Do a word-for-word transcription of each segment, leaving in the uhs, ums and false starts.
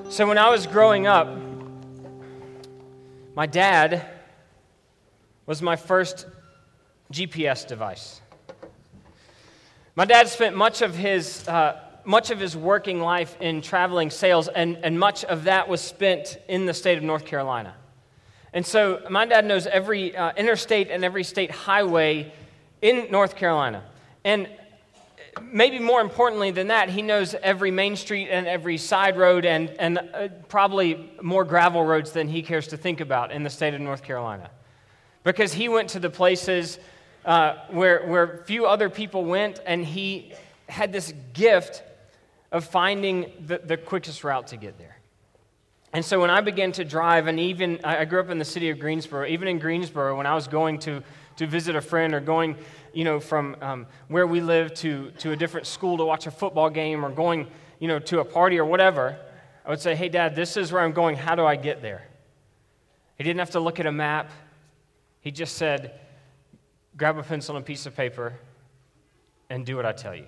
So when I was growing up, my dad was my first G P S device. My dad spent much of his uh, much of his working life in traveling sales, and, and much of that was spent in the state of North Carolina. And so my dad knows every uh, interstate and every state highway in North Carolina. And maybe more importantly than that, he knows every main street and every side road and, and uh, probably more gravel roads than he cares to think about in the state of North Carolina. Because he went to the places uh, where, where few other people went, and he had this gift of finding the, the quickest route to get there. And so when I began to drive, and even, I grew up in the city of Greensboro, even in Greensboro, when I was going to, to visit a friend or going, you know, from um, where we live to, to a different school to watch a football game or going, you know, to a party or whatever, I would say, hey, Dad, this is where I'm going. How do I get there? He didn't have to look at a map. He just said, grab a pencil and a piece of paper and do what I tell you.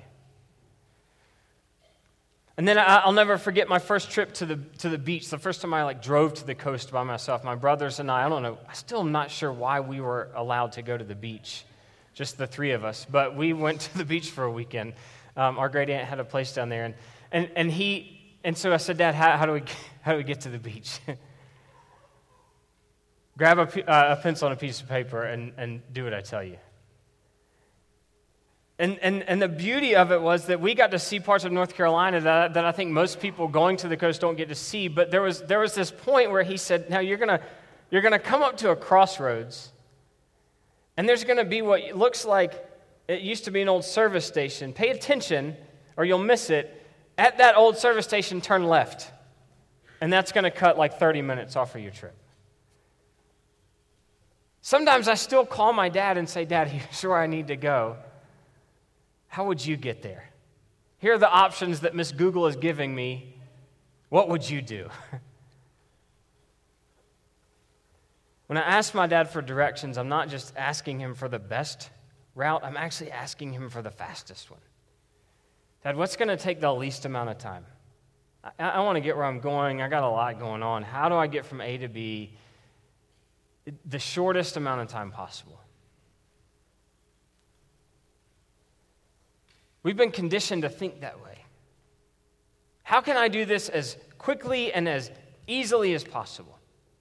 And then I'll never forget my first trip to the to the beach. The first time I like drove to the coast by myself. My brothers and I, I don't know, I still am not sure why we were allowed to go to the beach, just the three of us. But we went to the beach for a weekend. Um, our great aunt had a place down there, and and and he and so I said, Dad, how, how do we how do we get to the beach? Grab a, uh, a pencil and a piece of paper and and do what I tell you. And, and and the beauty of it was that we got to see parts of North Carolina that, that I think most people going to the coast don't get to see. But there was there was this point where he said, now you're gonna you're gonna come up to a crossroads, and there's gonna be what looks like it used to be an old service station. Pay attention, or you'll miss it. At that old service station, turn left, and that's gonna cut like thirty minutes off of your trip. Sometimes I still call my dad and say, Dad, here's where I need to go. How would you get there? Here are the options that Miss Google is giving me. What would you do? When I ask my dad for directions, I'm not just asking him for the best route. I'm actually asking him for the fastest one. Dad, what's going to take the least amount of time? I, I want to get where I'm going. I got a lot going on. How do I get from A to B the shortest amount of time possible? We've been conditioned to think that way. How can I do this as quickly and as easily as possible?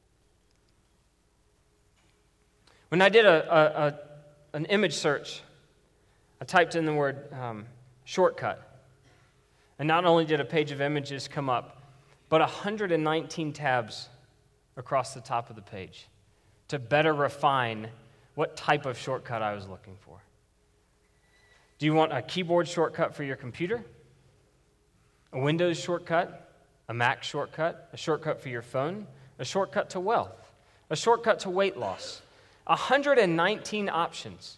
When I did a, a, a an image search, I typed in the word um, shortcut. And not only did a page of images come up, but one hundred nineteen tabs across the top of the page to better refine what type of shortcut I was looking for. Do you want a keyboard shortcut for your computer? A Windows shortcut? A Mac shortcut? A shortcut for your phone? A shortcut to wealth? A shortcut to weight loss? one hundred nineteen options.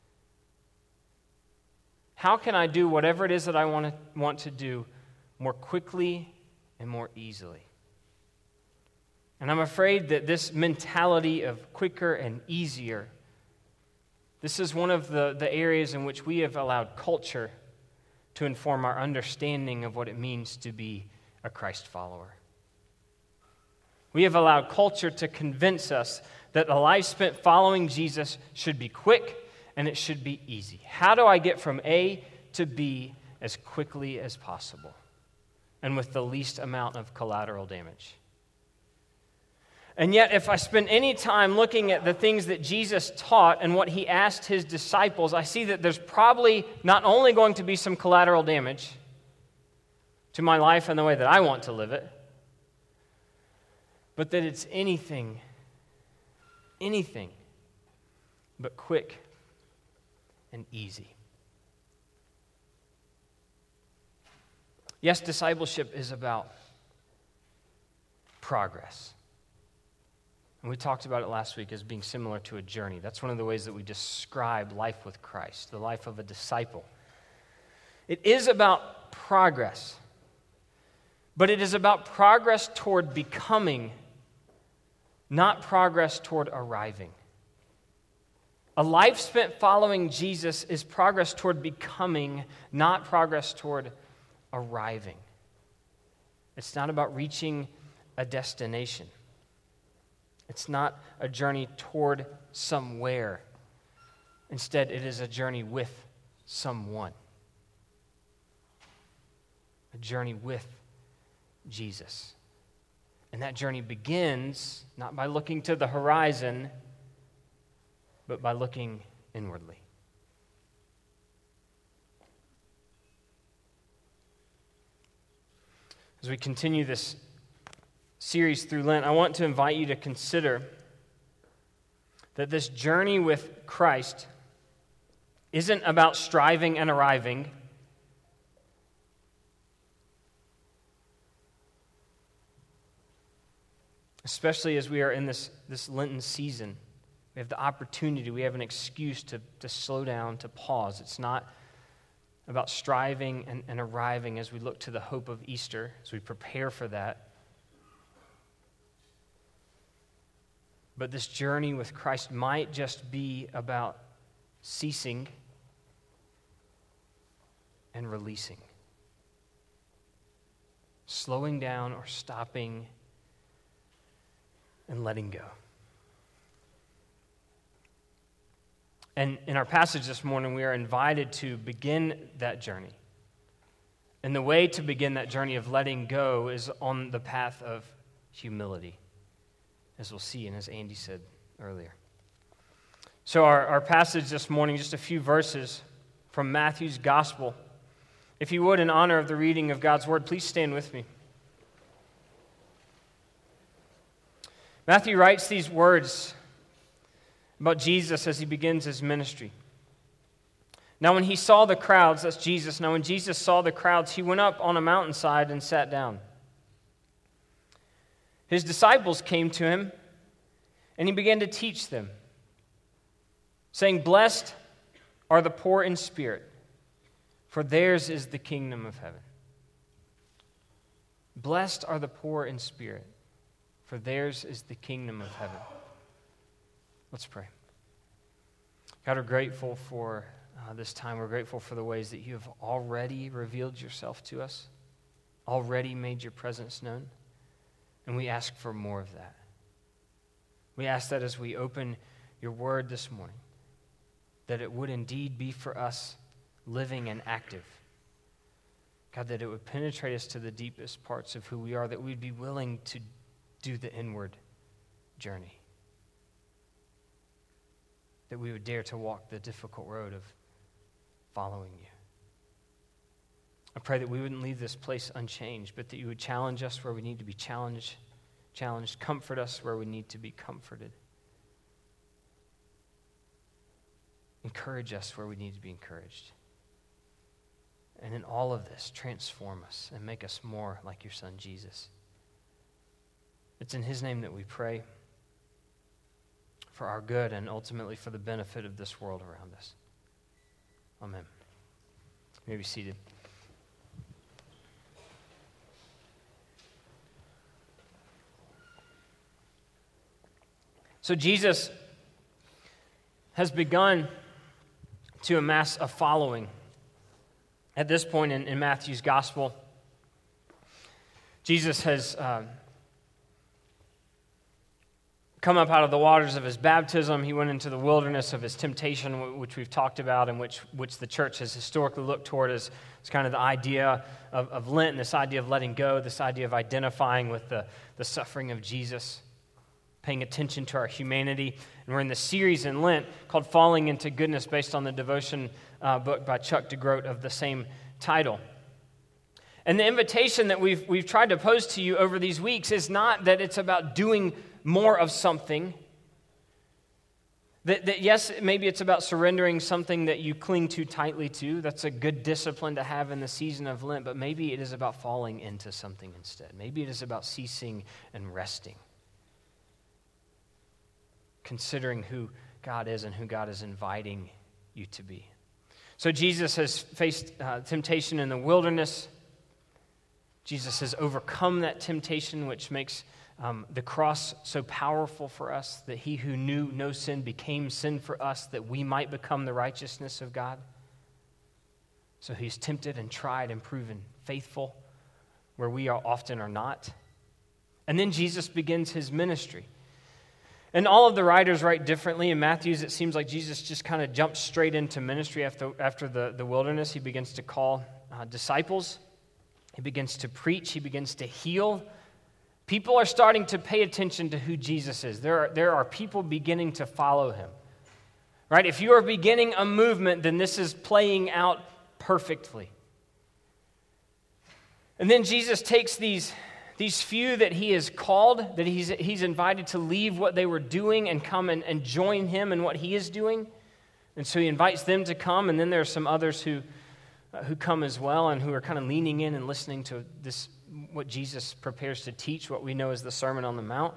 How can I do whatever it is that I want to, want to do more quickly and more easily? And I'm afraid that this mentality of quicker and easier, this is one of the, the areas in which we have allowed culture to inform our understanding of what it means to be a Christ follower. We have allowed culture to convince us that a life spent following Jesus should be quick and it should be easy. How do I get from A to B as quickly as possible and with the least amount of collateral damage? And yet, if I spend any time looking at the things that Jesus taught and what he asked his disciples, I see that there's probably not only going to be some collateral damage to my life and the way that I want to live it, but that it's anything, anything but quick and easy. Yes, discipleship is about progress. And we talked about it last week as being similar to a journey. That's one of the ways that we describe life with Christ, the life of a disciple. It is about progress, but it is about progress toward becoming, not progress toward arriving. A life spent following Jesus is progress toward becoming, not progress toward arriving. It's not about reaching a destination. It's not a journey toward somewhere. Instead, it is a journey with someone. A journey with Jesus. And that journey begins not by looking to the horizon, but by looking inwardly. As we continue this series through Lent, I want to invite you to consider that this journey with Christ isn't about striving and arriving. Especially as we are in this, this Lenten season. We have the opportunity, we have an excuse to, to slow down, to pause. It's not about striving and, and arriving as we look to the hope of Easter, as we prepare for that. But this journey with Christ might just be about ceasing and releasing. Slowing down or stopping and letting go. And in our passage this morning, we are invited to begin that journey. And the way to begin that journey of letting go is on the path of humility, as we'll see and as Andy said earlier. So our, our passage this morning, just a few verses from Matthew's Gospel. If you would, in honor of the reading of God's Word, please stand with me. Matthew writes these words about Jesus as he begins his ministry. Now when he saw the crowds, that's Jesus, now when Jesus saw the crowds, he went up on a mountainside and sat down. His disciples came to him, and he began to teach them, saying, "Blessed are the poor in spirit, for theirs is the kingdom of heaven. Blessed are the poor in spirit, for theirs is the kingdom of heaven." Let's pray. God, we're grateful for uh, this time. We're grateful for the ways that you have already revealed yourself to us, already made your presence known, and we ask for more of that. We ask that as we open your word this morning, that it would indeed be for us living and active. God, that it would penetrate us to the deepest parts of who we are, that we'd be willing to do the inward journey. That we would dare to walk the difficult road of following you. I pray that we wouldn't leave this place unchanged, but that you would challenge us where we need to be challenged, challenged, comfort us where we need to be comforted. Encourage us where we need to be encouraged. And in all of this, transform us and make us more like your Son, Jesus. It's in his name that we pray, for our good and ultimately for the benefit of this world around us. Amen. You may be seated. So Jesus has begun to amass a following. At this point in, in Matthew's gospel, Jesus has uh, come up out of the waters of his baptism. He went into the wilderness of his temptation, which we've talked about, and which, which the church has historically looked toward as, as kind of the idea of, of Lent, and this idea of letting go, this idea of identifying with the, the suffering of Jesus, paying attention to our humanity. And we're in the series in Lent called Falling into Goodness, based on the devotion uh, book by Chuck DeGroat of the same title. And the invitation that we've we've tried to pose to you over these weeks is not that it's about doing more of something. That, that yes, maybe it's about surrendering something that you cling too tightly to. That's a good discipline to have in the season of Lent, but maybe it is about falling into something instead. Maybe it is about ceasing and resting. Considering who God is and who God is inviting you to be. So Jesus has faced uh, temptation in the wilderness. Jesus has overcome that temptation, which makes um, the cross so powerful for us, that he who knew no sin became sin for us, that we might become the righteousness of God. So he's tempted and tried and proven faithful, where we are often are not. And then Jesus begins his ministry. And all of the writers write differently. In Matthew's, it seems like Jesus just kind of jumps straight into ministry after, after the, the wilderness. He begins to call uh, disciples. He begins to preach. He begins to heal. People are starting to pay attention to who Jesus is. There are, there are people beginning to follow him. Right? If you are beginning a movement, then this is playing out perfectly. And then Jesus takes these These few that he has called, that he's, he's invited to leave what they were doing and come and, and join him in what he is doing. And so he invites them to come, and then there are some others who, uh, who come as well and who are kind of leaning in and listening to this, what Jesus prepares to teach, what we know as the Sermon on the Mount.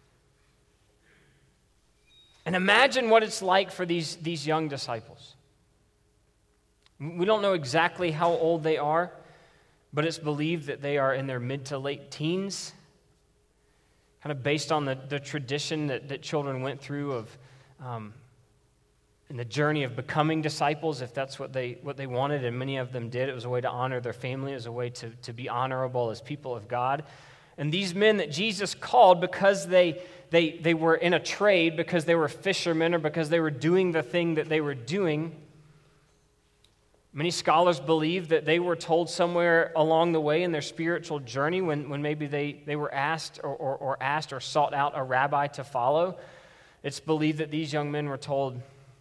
And imagine what it's like for these, these young disciples. We don't know exactly how old they are, but it's believed that they are in their mid to late teens, kind of based on the, the tradition that, that children went through of um, in the journey of becoming disciples, if that's what they what they wanted, and many of them did. It was a way to honor their family. It was a way to, to be honorable as people of God. And these men that Jesus called, because they, they, they were in a trade, because they were fishermen, or because they were doing the thing that they were doing, many scholars believe that they were told somewhere along the way in their spiritual journey when, when maybe they, they were asked or, or, or asked or sought out a rabbi to follow. It's believed that these young men were told,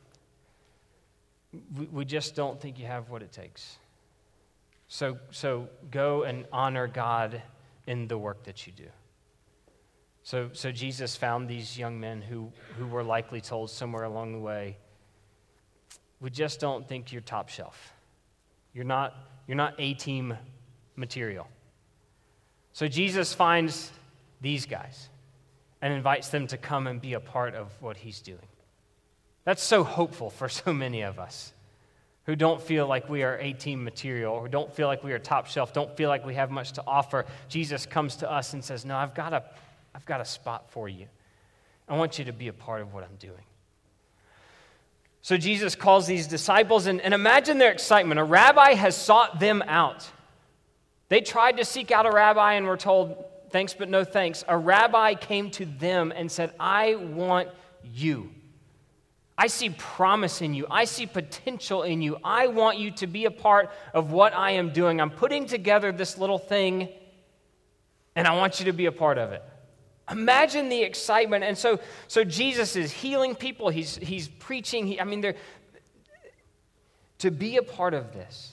we, we just don't think you have what it takes. So, so go and honor God in the work that you do. So, so Jesus found these young men who, who were likely told somewhere along the way, we just don't think you're top shelf. You're not, you're not A-team material. So Jesus finds these guys and invites them to come and be a part of what he's doing. That's so hopeful for so many of us who don't feel like we are A-team material, or don't feel like we are top shelf, don't feel like we have much to offer. Jesus comes to us and says, no, I've got a, I've got a spot for you. I want you to be a part of what I'm doing. So Jesus calls these disciples, and, and imagine their excitement. A rabbi has sought them out. They tried to seek out a rabbi and were told, thanks but no thanks. A rabbi came to them and said, I want you. I see promise in you. I see potential in you. I want you to be a part of what I am doing. I'm putting together this little thing, and I want you to be a part of it. Imagine the excitement. And so, so Jesus is healing people. He's, he's preaching. He, I mean, they're, to be a part of this,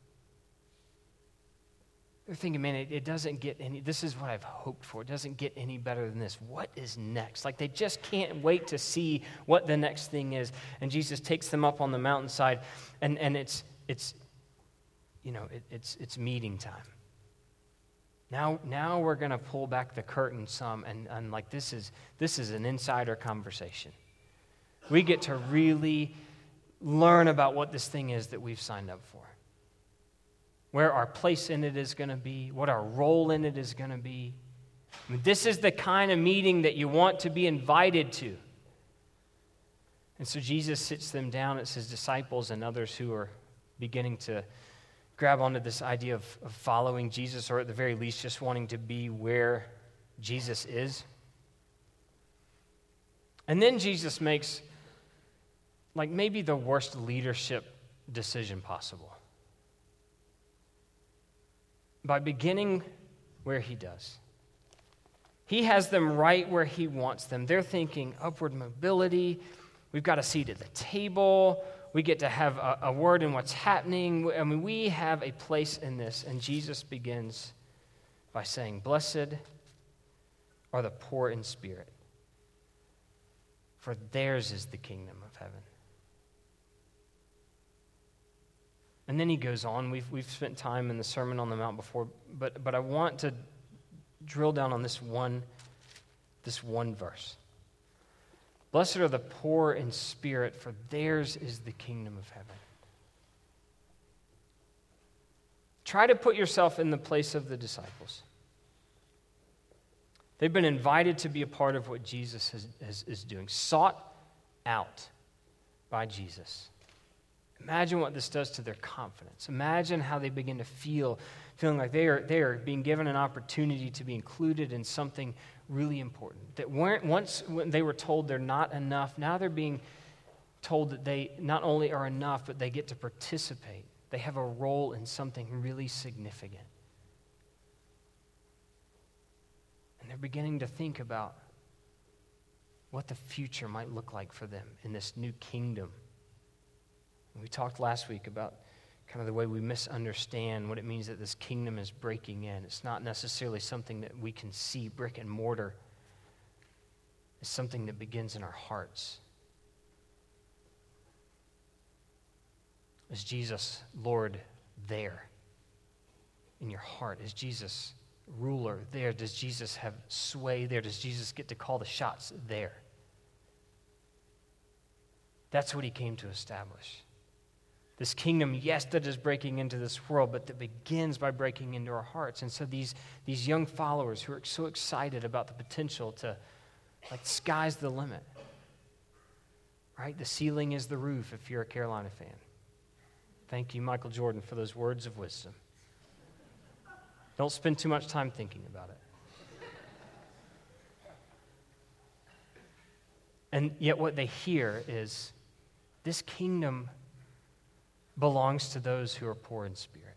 they're thinking, man, it, it doesn't get any, this is what I've hoped for. It doesn't get any better than this. What is next? Like, they just can't wait to see what the next thing is. And Jesus takes them up on the mountainside, and, and it's, it's, you know, it, it's, it's meeting time. Now, now we're going to pull back the curtain some, and, and like this is this is an insider conversation. We get to really learn about what this thing is that we've signed up for, where our place in it is going to be, what our role in it is going to be. I mean, this is the kind of meeting that you want to be invited to. And so Jesus sits them down. It's his disciples and others who are beginning to grab onto this idea of, of following Jesus, or at the very least just wanting to be where Jesus is. And then Jesus makes like maybe the worst leadership decision possible. By beginning where he does. He has them right where he wants them. They're thinking upward mobility. We've got a seat at the table. We get to have a, a word in what's happening. I mean, we have a place in this. And Jesus begins by saying, blessed are the poor in spirit, for theirs is the kingdom of heaven. And then he goes on. We've, we've spent time in the Sermon on the Mount before, but, but I want to drill down on this one, this one verse. Blessed are the poor in spirit, for theirs is the kingdom of heaven. Try to put yourself in the place of the disciples. They've been invited to be a part of what Jesus has, has, is doing, sought out by Jesus. Imagine what this does to their confidence. Imagine how they begin to feel feeling like they are, they are being given an opportunity to be included in something really important. That weren't, once when they were told they're not enough, now they're being told that they not only are enough, but they get to participate. They have a role in something really significant. And they're beginning to think about what the future might look like for them in this new kingdom. And we talked last week about kind of the way we misunderstand what it means that this kingdom is breaking in. It's not necessarily something that we can see, brick and mortar. It's something that begins in our hearts. Is Jesus Lord there in your heart? Is Jesus ruler there? Does Jesus have sway there? Does Jesus get to call the shots there? That's what he came to establish. This kingdom, yes, that is breaking into this world, but that begins by breaking into our hearts. And so these, these young followers who are so excited about the potential to, like, sky's the limit, right? The ceiling is the roof if you're a Carolina fan. Thank you, Michael Jordan, for those words of wisdom. Don't spend too much time thinking about it. And yet what they hear is, this kingdom belongs to those who are poor in spirit.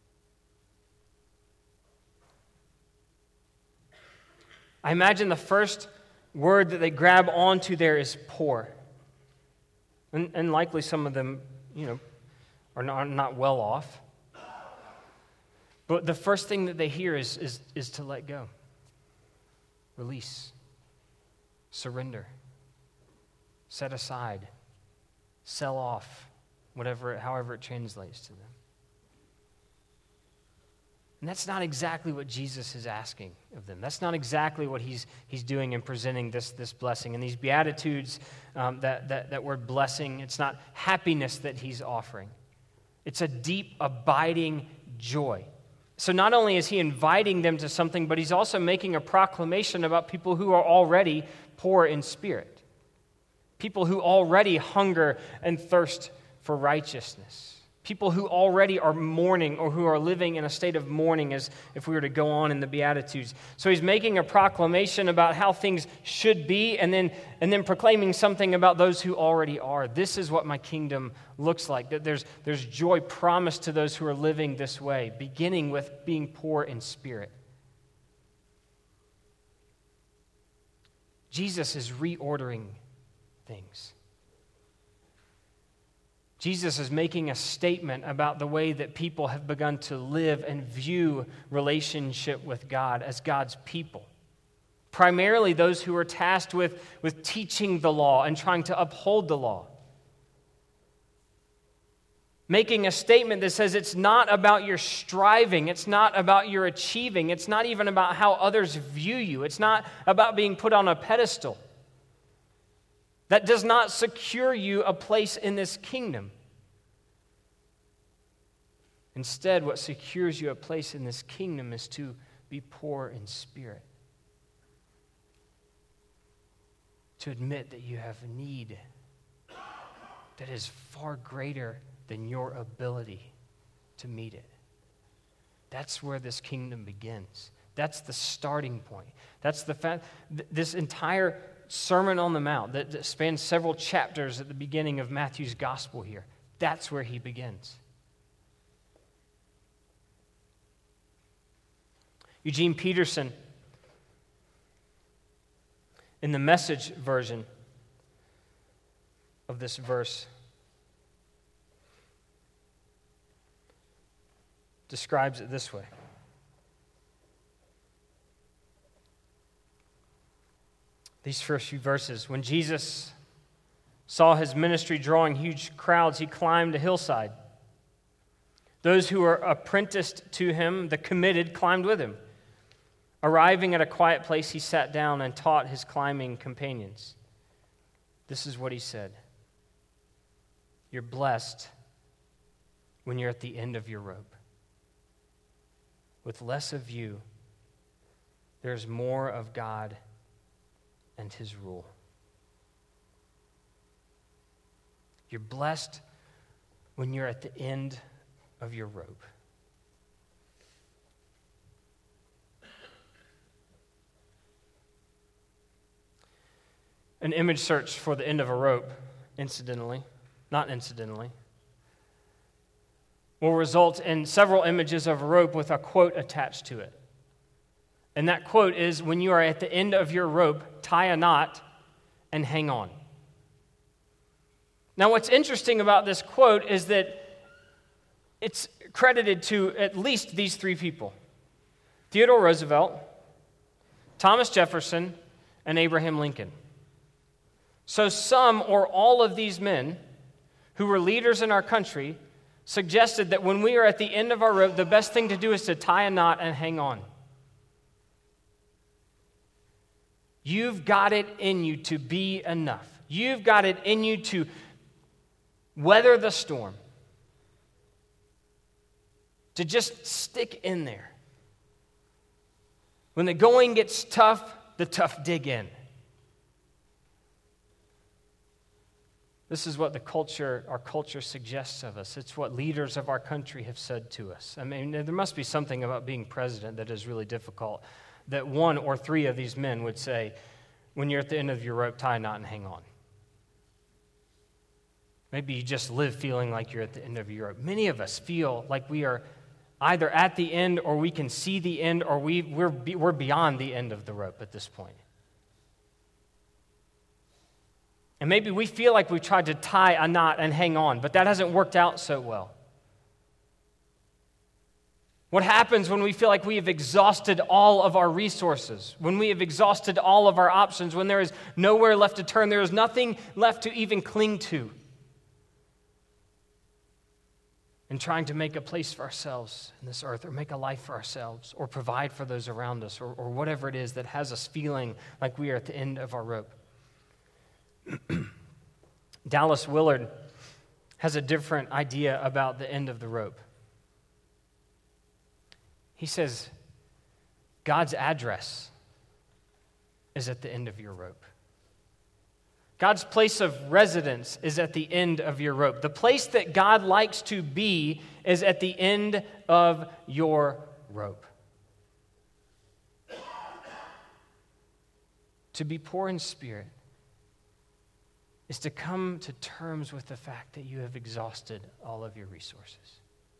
I imagine the first word that they grab onto there is poor. And, and likely some of them, you know, are not, not well off. But the first thing that they hear is, is, is to let go. Release. Surrender. Set aside. Sell off. Whatever, however it translates to them. And that's not exactly what Jesus is asking of them. That's not exactly what he's he's doing in presenting this, this blessing. And these Beatitudes, um, that, that, that word blessing, it's not happiness that he's offering. It's a deep, abiding joy. So not only is he inviting them to something, but he's also making a proclamation about people who are already poor in spirit. People who already hunger and thirst for righteousness. People who already are mourning or who are living in a state of mourning, as if we were to go on in the Beatitudes. So he's making a proclamation about how things should be, and then and then proclaiming something about those who already are. This is what my kingdom looks like. That there's, there's joy promised to those who are living this way, beginning with being poor in spirit. Jesus is reordering things. Jesus is making a statement about the way that people have begun to live and view relationship with God as God's people. Primarily those who are tasked with, with teaching the law and trying to uphold the law. Making a statement that says it's not about your striving, it's not about your achieving, it's not even about how others view you, it's not about being put on a pedestal. That does not secure you a place in this kingdom. Instead, what secures you a place in this kingdom is to be poor in spirit. To admit that you have a need that is far greater than your ability to meet it. That's where this kingdom begins. That's the starting point. That's the fact. This entire Sermon on the Mount that, that spans several chapters at the beginning of Matthew's gospel here. That's where he begins. Eugene Peterson, in the Message version of this verse, describes it this way. These first few verses, when Jesus saw his ministry drawing huge crowds, he climbed a hillside. Those who were apprenticed to him, the committed, climbed with him. Arriving at a quiet place, he sat down and taught his climbing companions. This is what he said. You're blessed when you're at the end of your rope. With less of you, there's more of God and his rule. You're blessed when you're at the end of your rope. An image search for the end of a rope, incidentally, not incidentally, will result in several images of a rope with a quote attached to it. And that quote is, when you are at the end of your rope, tie a knot and hang on. Now, what's interesting about this quote is that it's credited to at least these three people: Theodore Roosevelt, Thomas Jefferson, and Abraham Lincoln. So some or all of these men who were leaders in our country suggested that when we are at the end of our rope, the best thing to do is to tie a knot and hang on. You've got it in you to be enough. You've got it in you to weather the storm, to just stick in there. When the going gets tough, the tough dig in. This is what the culture, our culture suggests of us. It's what leaders of our country have said to us. I mean, there must be something about being president that is really difficult, that one or three of these men would say, when you're at the end of your rope, tie a knot and hang on. Maybe you just live feeling like you're at the end of your rope. Many of us feel like we are either at the end, or we can see the end, or we, we're, we're beyond the end of the rope at this point. And maybe we feel like we've tried to tie a knot and hang on, but that hasn't worked out so well. What happens when we feel like we have exhausted all of our resources, when we have exhausted all of our options, when there is nowhere left to turn, there is nothing left to even cling to, and trying to make a place for ourselves in this earth, or make a life for ourselves, or provide for those around us, or, or whatever it is that has us feeling like we are at the end of our rope. Dallas Willard has a different idea about the end of the rope. He says, God's address is at the end of your rope. God's place of residence is at the end of your rope. The place that God likes to be is at the end of your rope. To be poor in spirit is to come to terms with the fact that you have exhausted all of your resources.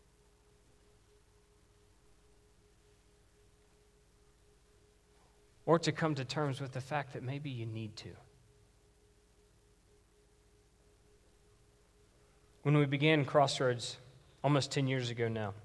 Or to come to terms with the fact that maybe you need to. When we began Crossroads almost ten years ago now,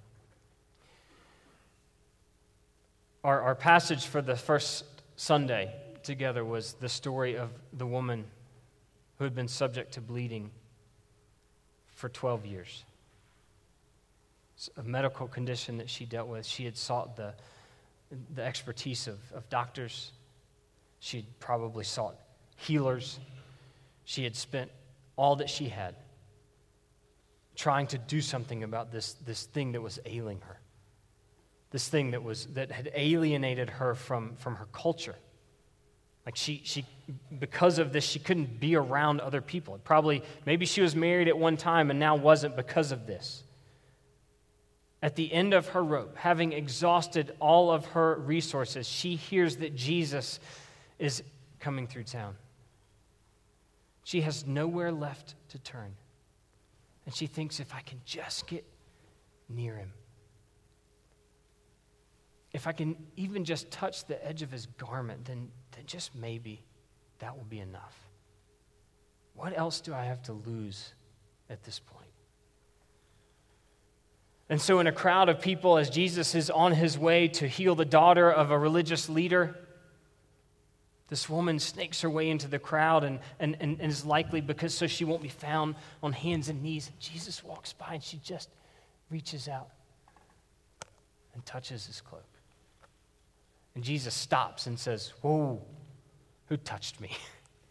our, our passage for the first Sunday together was the story of the woman who had been subject to bleeding for twelve years. It's a medical condition that she dealt with. She had sought the, the expertise of, of doctors. She had probably sought healers. She had spent all that she had trying to do something about this, this thing that was ailing her. This thing that was that had alienated her from, from her culture. Like she, she, because of this, she couldn't be around other people. Probably, maybe she was married at one time and now wasn't because of this. At the end of her rope, having exhausted all of her resources, she hears that Jesus is coming through town. She has nowhere left to turn. And she thinks, if I can just get near him, if I can even just touch the edge of his garment, then, then just maybe that will be enough. What else do I have to lose at this point? And so in a crowd of people, as Jesus is on his way to heal the daughter of a religious leader, this woman snakes her way into the crowd and, and, and, and is likely because so she won't be found on hands and knees. Jesus walks by and she just reaches out and touches his cloak. And Jesus stops and says, "Whoa, who touched me?"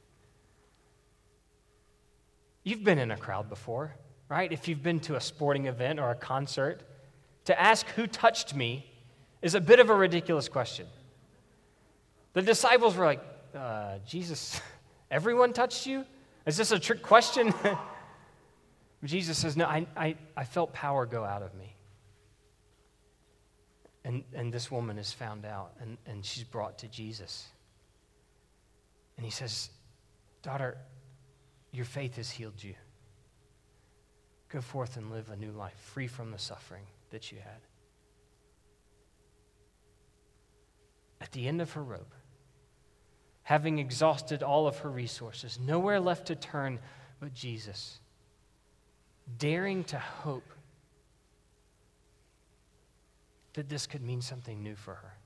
You've been in a crowd before, right? If you've been to a sporting event or a concert, to ask who touched me is a bit of a ridiculous question. The disciples were like, uh, Jesus, everyone touched you? Is this a trick question? Jesus says, no, I, I, I felt power go out of me. And, and this woman is found out, and, and she's brought to Jesus. And he says, daughter, your faith has healed you. Go forth and live a new life, free from the suffering that you had. At the end of her rope, having exhausted all of her resources, nowhere left to turn but Jesus, daring to hope that this could mean something new for her.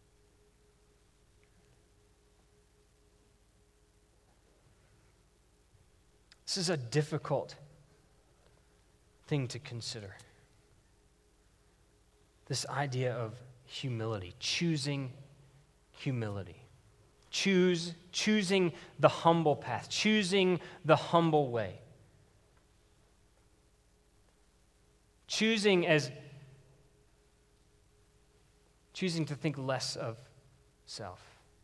This is a difficult thing to consider. This idea of humility, choosing humility. Choose, choosing the humble path, choosing the humble way. Choosing as choosing to think less of self.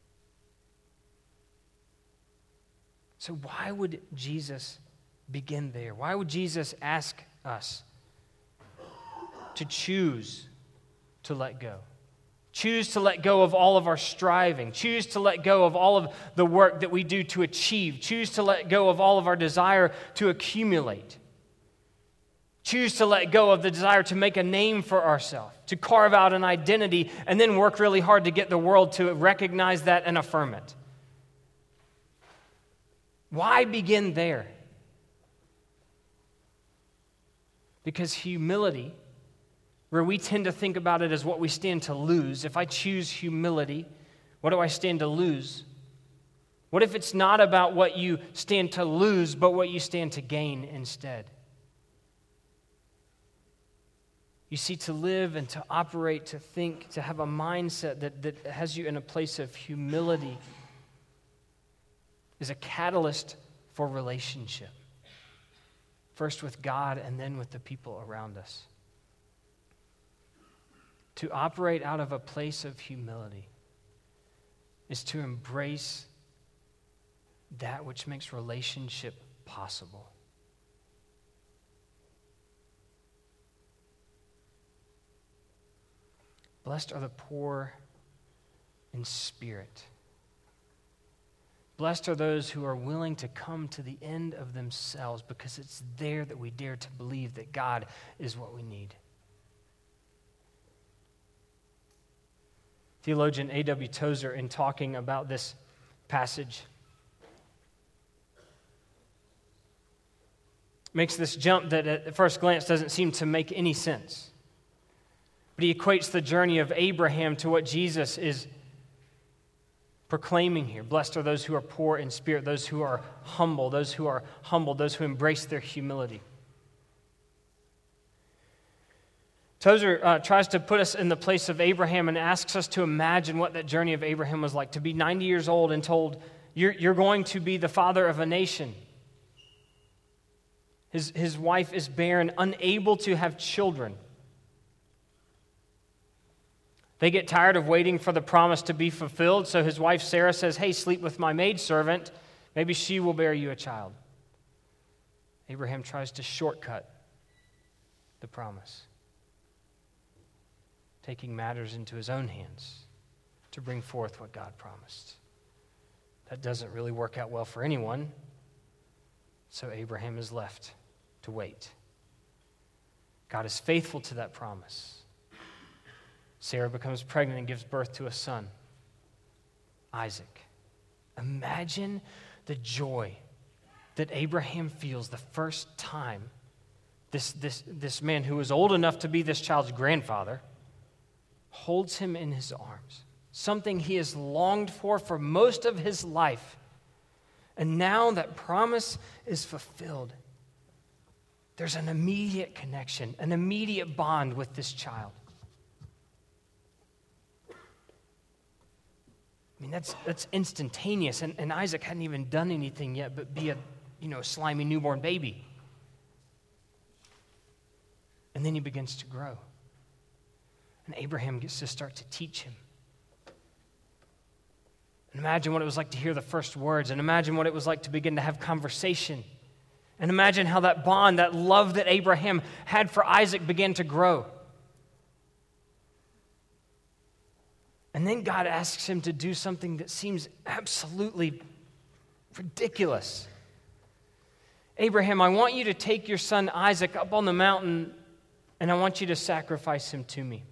So why would Jesus begin there? Why would Jesus ask us to choose to let go? Choose to let go of all of our striving. Choose to let go of all of the work that we do to achieve. Choose to let go of all of our desire to accumulate. Choose to let go of the desire to make a name for ourselves, to carve out an identity, and then work really hard to get the world to recognize that and affirm it. Why begin there? Because humility, where we tend to think about it as what we stand to lose, if I choose humility, what do I stand to lose? What if it's not about what you stand to lose, but what you stand to gain instead? You see, to live and to operate, to think, to have a mindset that, that has you in a place of humility is a catalyst for relationship. First with God and then with the people around us. To operate out of a place of humility is to embrace that which makes relationship possible. Blessed are the poor in spirit. Blessed are those who are willing to come to the end of themselves, because it's there that we dare to believe that God is what we need. Theologian A W Tozer, in talking about this passage, makes this jump that at first glance doesn't seem to make any sense. But he equates the journey of Abraham to what Jesus is proclaiming here. Blessed are those who are poor in spirit, those who are humble, those who are humble, those who embrace their humility. Tozer uh, tries to put us in the place of Abraham and asks us to imagine what that journey of Abraham was like, to be ninety years old and told, you're, you're going to be the father of a nation. His, his wife is barren, unable to have children. They get tired of waiting for the promise to be fulfilled, so his wife Sarah says, hey, sleep with my maidservant. Maybe she will bear you a child. Abraham tries to shortcut the promise, taking matters into his own hands to bring forth what God promised. That doesn't really work out well for anyone, so Abraham is left to wait. God is faithful to that promise. Sarah becomes pregnant and gives birth to a son, Isaac. Imagine the joy that Abraham feels the first time this, this, this man who was old enough to be this child's grandfather holds him in his arms, something he has longed for for most of his life. And now that promise is fulfilled, there's an immediate connection, an immediate bond with this child. I mean, that's that's instantaneous, and, and Isaac hadn't even done anything yet but be a, you know, slimy newborn baby. And then he begins to grow. And Abraham gets to start to teach him. And imagine what it was like to hear the first words, and imagine what it was like to begin to have conversation. And imagine how that bond, that love that Abraham had for Isaac began to grow. And then God asks him to do something that seems absolutely Ridiculous. Abraham, I want you to take your son Isaac up on the mountain, and I want you to sacrifice him to me.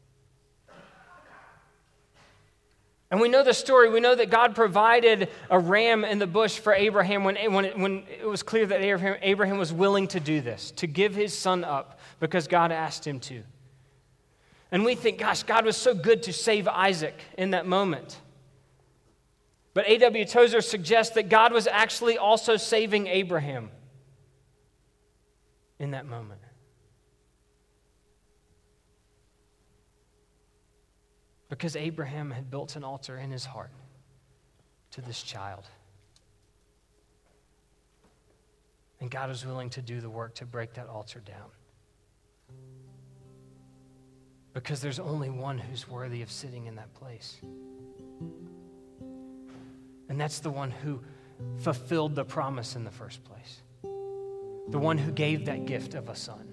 And we know the story. We know that God provided a ram in the bush for Abraham when, when, it, when it was clear that Abraham, Abraham was willing to do this, to give his son up because God asked him to. And we think, gosh, God was so good to save Isaac in that moment. But A W Tozer suggests that God was actually also saving Abraham in that moment. Because Abraham had built an altar in his heart to this child. And God was willing to do the work to break that altar down. Because there's only one who's worthy of sitting in that place. And that's the one who fulfilled the promise in the first place. The one who gave that gift of a son.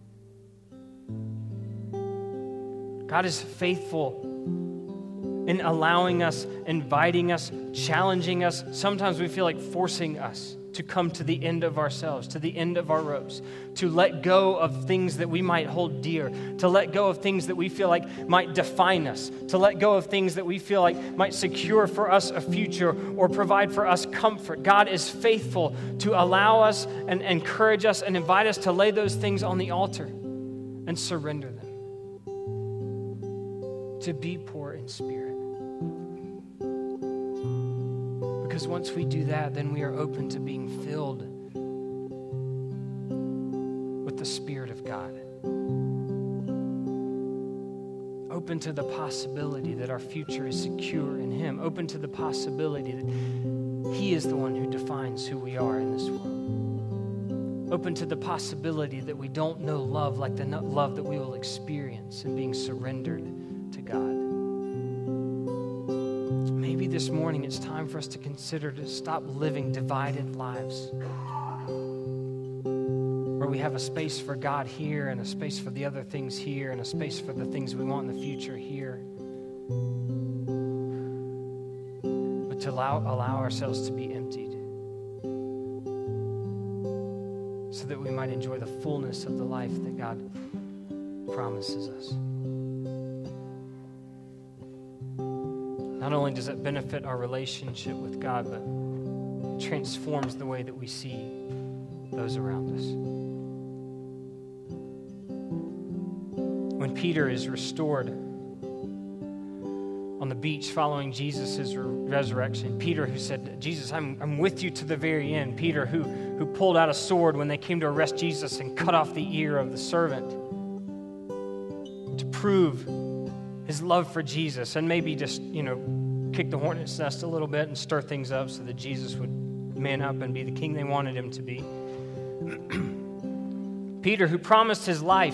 God is faithful in allowing us, inviting us, challenging us. Sometimes we feel like forcing us to come to the end of ourselves, to the end of our ropes, to let go of things that we might hold dear, to let go of things that we feel like might define us, to let go of things that we feel like might secure for us a future or provide for us comfort. God is faithful to allow us and encourage us and invite us to lay those things on the altar and surrender them, to be poor in spirit. Because once we do that, then we are open to being filled with the Spirit of God. Open to the possibility that our future is secure in Him. Open to the possibility that He is the one who defines who we are in this world. Open to the possibility that we don't know love like the love that we will experience in being surrendered to God. Maybe this morning it's time for us to consider to stop living divided lives where we have a space for God here and a space for the other things here and a space for the things we want in the future here. But to allow, allow ourselves to be emptied so that we might enjoy the fullness of the life that God promises us. Not only does it benefit our relationship with God, but it transforms the way that we see those around us. When Peter is restored on the beach following Jesus' resurrection, Peter who said, Jesus, I'm, I'm with you to the very end. Peter who, who pulled out a sword when they came to arrest Jesus and cut off the ear of the servant to prove his love for Jesus and maybe just, you know, kick the hornet's nest a little bit and stir things up so that Jesus would man up and be the king they wanted him to be. Peter, who promised his life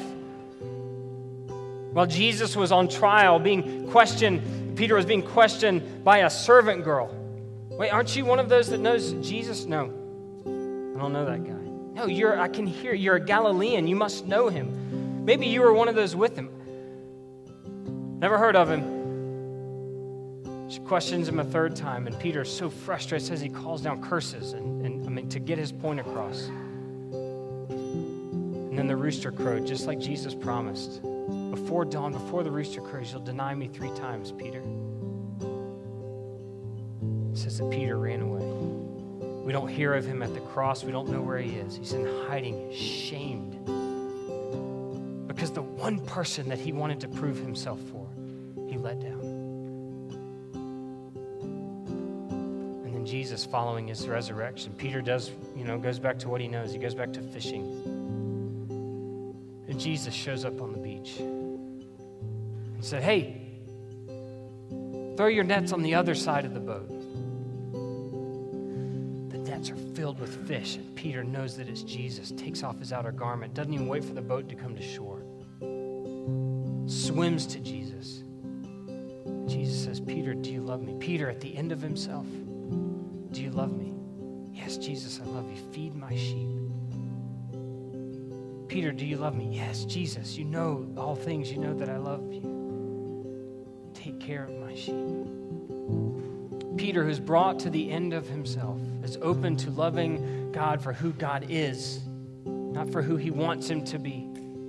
while Jesus was on trial, being questioned, Peter was being questioned by a servant girl. Wait, aren't you one of those that knows Jesus? No, I don't know that guy. No, you're, I can hear, you're a Galilean. You must know him. Maybe you were one of those with him. Never heard of him. She questions him a third time, and Peter, so frustrated, says he calls down curses and, and I mean, to get his point across. And then the rooster crowed, just like Jesus promised. Before dawn, before the rooster crows, you'll deny me three times, Peter. It says that Peter ran away. We don't hear of him at the cross. We don't know where he is. He's in hiding, shamed. Because the one person that he wanted to prove himself for, he let down. And then Jesus, following his resurrection, Peter does, you know, goes back to what he knows. He goes back to fishing. And Jesus shows up on the beach. He said, hey, throw your nets on the other side of the boat. The nets are filled with fish, and Peter knows that it's Jesus, takes off his outer garment, doesn't even wait for the boat to come to shore. Swims to Jesus. Jesus says, Peter, do you love me? Peter, at the end of himself, do you love me? Yes, Jesus, I love you. Feed my sheep. Peter, do you love me? Yes, Jesus, you know all things. You know that I love you. Take care of my sheep. Peter, who's brought to the end of himself is open to loving God for who God is, not for who he wants him to be.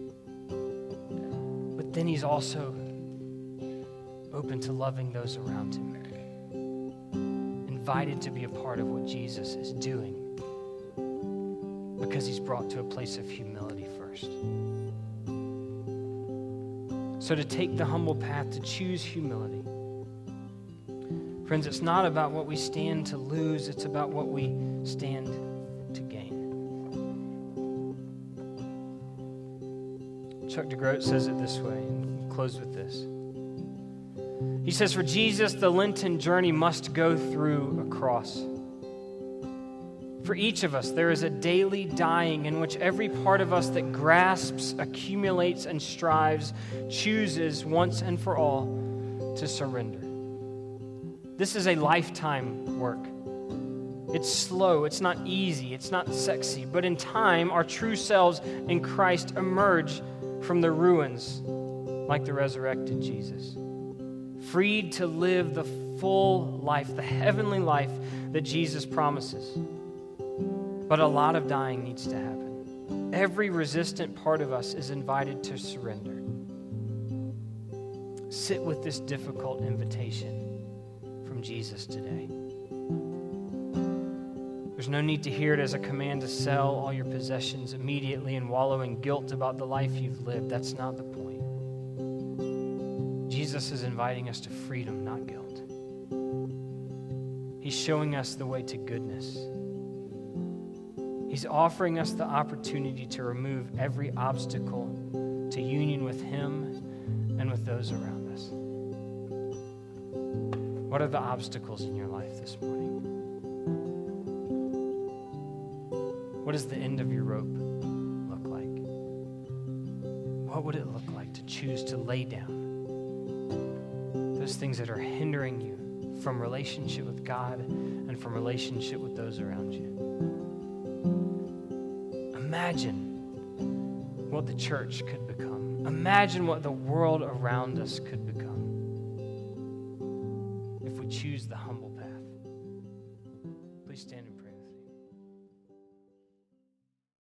But then he's also open to loving those around him, invited to be a part of what Jesus is doing because he's brought to a place of humility first. So to take the humble path, to choose humility. Friends, it's not about what we stand to lose, it's about what we stand to gain. Chuck DeGroat says it this way, and we'll close with this. He says, for Jesus, the Lenten journey must go through a cross. For each of us, there is a daily dying in which every part of us that grasps, accumulates, and strives chooses once and for all to surrender. This is a lifetime work. It's slow, it's not easy, it's not sexy, but in time, our true selves in Christ emerge from the ruins like the resurrected Jesus, freed to live the full life, the heavenly life that Jesus promises. But a lot of dying needs to happen. Every resistant part of us is invited to surrender. Sit with this difficult invitation from Jesus today. There's no need to hear it as a command to sell all your possessions immediately and wallow in guilt about the life you've lived. That's not the point. Jesus is inviting us to freedom, not guilt. He's showing us the way to goodness. He's offering us the opportunity to remove every obstacle to union with him and with those around us. What are the obstacles in your life this morning? What does the end of your rope look like? What would it look like to choose to lay down those things that are hindering you from relationship with God and from relationship with those around you? Imagine what the church could become. Imagine what the world around us could become if we choose the humble path. Please stand.